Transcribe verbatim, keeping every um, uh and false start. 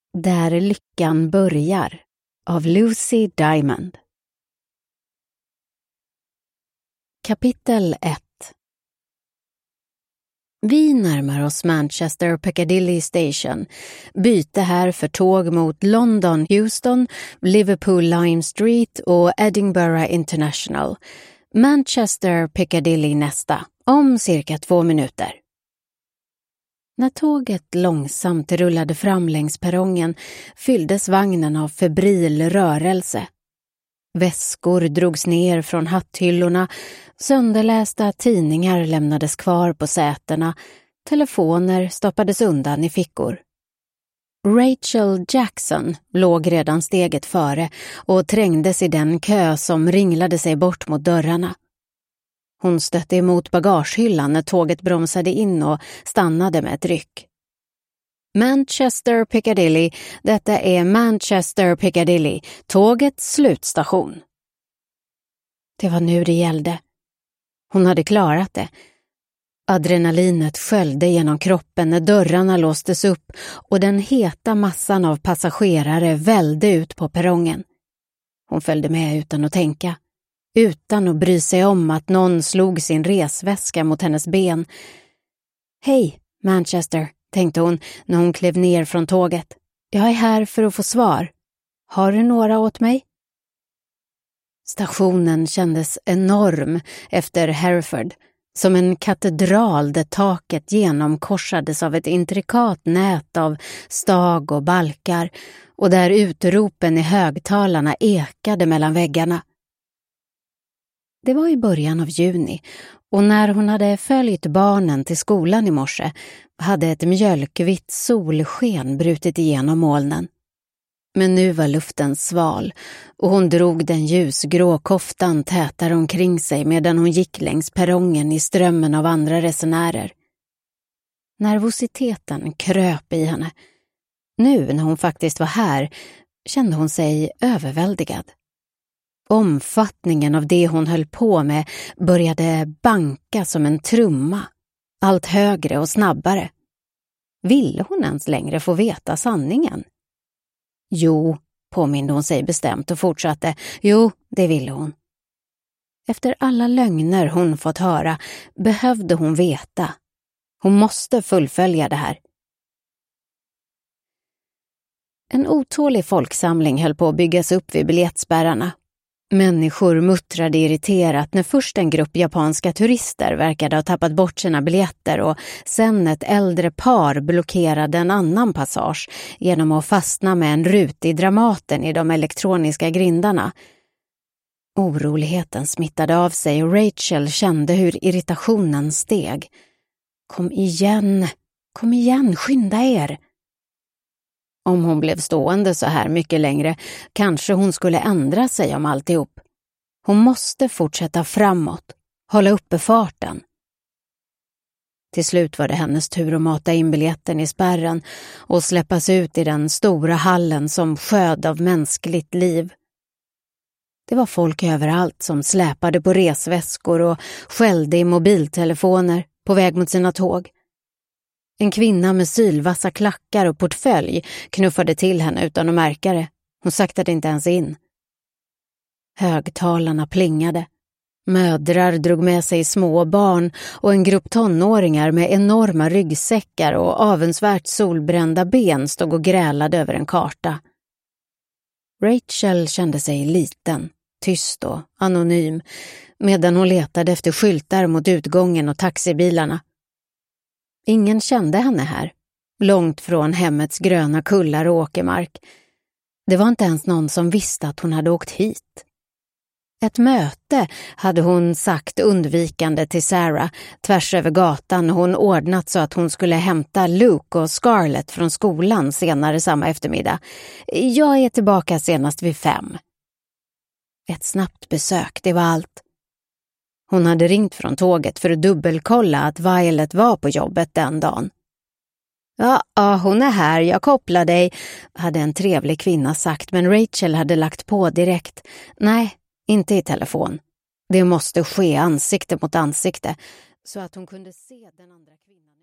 Där lyckan börjar av Lucy Diamond. Kapitel ett. Vi närmar oss Manchester Piccadilly Station. Byte här för tåg mot London, Euston, Liverpool Lime Street och Edinburgh International. Manchester Piccadilly nästa, om cirka två minuter. När tåget långsamt rullade fram längs perrongen fylldes vagnen av febril rörelse. Väskor drogs ner från hatthyllorna, sönderlästa tidningar lämnades kvar på sätena, telefoner stoppades undan i fickor. Rachel Jackson låg redan steget före och trängdes i den kö som ringlade sig bort mot dörrarna. Hon stötte emot bagagehyllan när tåget bromsade in och stannade med ett ryck. Manchester Piccadilly, detta är Manchester Piccadilly, tågets slutstation. Det var nu det gällde. Hon hade klarat det. Adrenalinet sköljde genom kroppen när dörrarna låstes upp och den heta massan av passagerare vällde ut på perrongen. Hon följde med utan att tänka. Utan att bry sig om att någon slog sin resväska mot hennes ben. Hej, Manchester, tänkte hon när hon klev ner från tåget. Jag är här för att få svar. Har du några åt mig? Stationen kändes enorm efter Hereford, som en katedral där taket genomkorsades av ett intrikat nät av stag och balkar och där utropen i högtalarna ekade mellan väggarna. Det var i början av juni och när hon hade följt barnen till skolan i morse hade ett mjölkvitt solsken brutit igenom molnen. Men nu var luften sval och hon drog den ljusgrå koftan tätare omkring sig medan hon gick längs perrongen i strömmen av andra resenärer. Nervositeten kröp i henne. Nu när hon faktiskt var här kände hon sig överväldigad. Omfattningen av det hon höll på med började banka som en trumma, allt högre och snabbare. Ville hon ens längre få veta sanningen? Jo, påminde hon sig bestämt och fortsatte. Jo, det ville hon. Efter alla lögner hon fått höra behövde hon veta. Hon måste fullfölja det här. En otålig folksamling höll på att byggas upp vid biljettspärrarna. Människor muttrade irriterat när först en grupp japanska turister verkade ha tappat bort sina biljetter och sen ett äldre par blockerade en annan passage genom att fastna med en rut i Dramaten i de elektroniska grindarna. Oroligheten smittade av sig och Rachel kände hur irritationen steg. Kom igen, kom igen, skynda er! Om hon blev stående så här mycket längre kanske hon skulle ändra sig om alltihop. Hon måste fortsätta framåt, hålla uppe farten. Till slut var det hennes tur att mata in biljetten i spärren och släppas ut i den stora hallen som sköd av mänskligt liv. Det var folk överallt som släpade på resväskor och skällde i mobiltelefoner på väg mot sina tåg. En kvinna med sylvassa klackar och portfölj knuffade till henne utan att märka det. Hon saktade inte ens in. Högtalarna plingade. Mödrar drog med sig små barn och en grupp tonåringar med enorma ryggsäckar och avundsvärt solbrända ben stod och grälade över en karta. Rachel kände sig liten, tyst och anonym medan hon letade efter skyltar mot utgången och taxibilarna. Ingen kände henne här, långt från hemmets gröna kullar och åkermark. Det var inte ens någon som visste att hon hade åkt hit. Ett möte hade hon sagt undvikande till Sarah tvärs över gatan och hon ordnat så att hon skulle hämta Luke och Scarlett från skolan senare samma eftermiddag. Jag är tillbaka senast vid fem. Ett snabbt besök, det var allt. Hon hade ringt från tåget för att dubbelkolla att Violet var på jobbet den dagen. Ja, ja, hon är här, jag kopplar dig, hade en trevlig kvinna sagt, men Rachel hade lagt på direkt. Nej, inte i telefon. Det måste ske ansikte mot ansikte, så att hon kunde se den andra kvinnan.